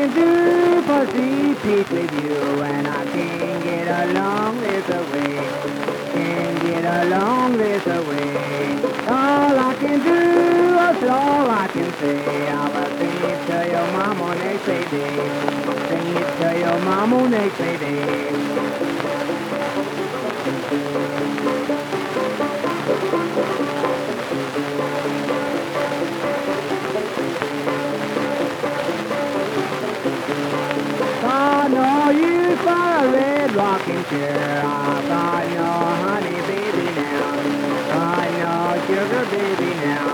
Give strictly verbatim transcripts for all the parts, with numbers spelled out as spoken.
can do but repeat with you, and I can't get along this away. Can't get along this away. All I can do is all I can say. I'll sing it to your mama next day. Sing it to your mama next day. I know you got a red rocking chair. I know, honey, baby, now. I know, sugar, baby, now.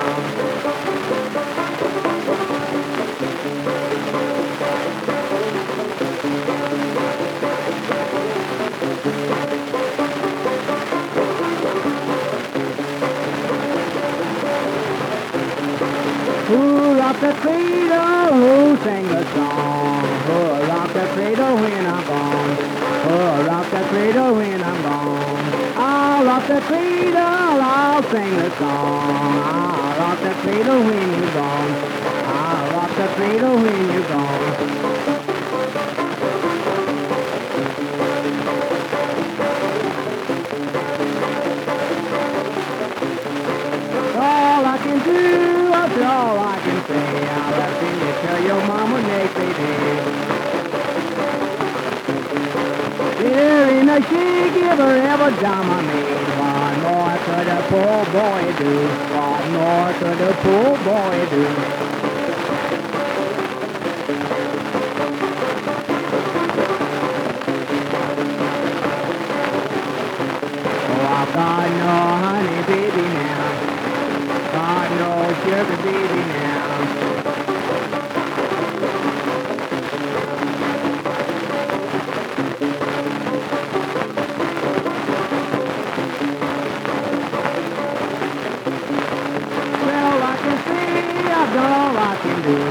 Who rocked the cradle? Who sang the song? Who rocked the cradle when I'm gone? Who rocked the cradle when I'm gone? I'll rock the cradle, I'll sing the song. I'll rock the cradle when you're gone. I'll rock the cradle when you're gone. All I can do, that's all I can say. I'll sing it to your mama next day. There ain't a she giver ever done I made. What more could a poor boy do? What more could a poor boy do? Oh, I've got no honey baby now. Got no sugar baby now. Well, I can see I've done all I can do.